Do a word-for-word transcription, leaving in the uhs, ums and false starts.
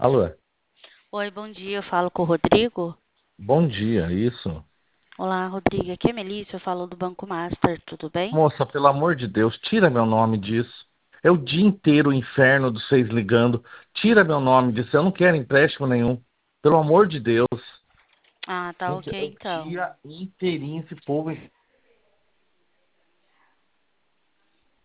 Alô, Oi, bom dia. Eu falo com o Rodrigo. bom dia, isso. Olá, Rodrigo. Aqui é Melissa. Eu falo do Banco Master. Tudo bem? Moça, pelo amor de Deus, tira meu nome disso. É o dia inteiro o inferno dos seis ligando. Tira meu nome disso, eu não quero empréstimo nenhum. Pelo amor de Deus. Ah, tá Gente, ok é o então. dia inteirinho esse povo.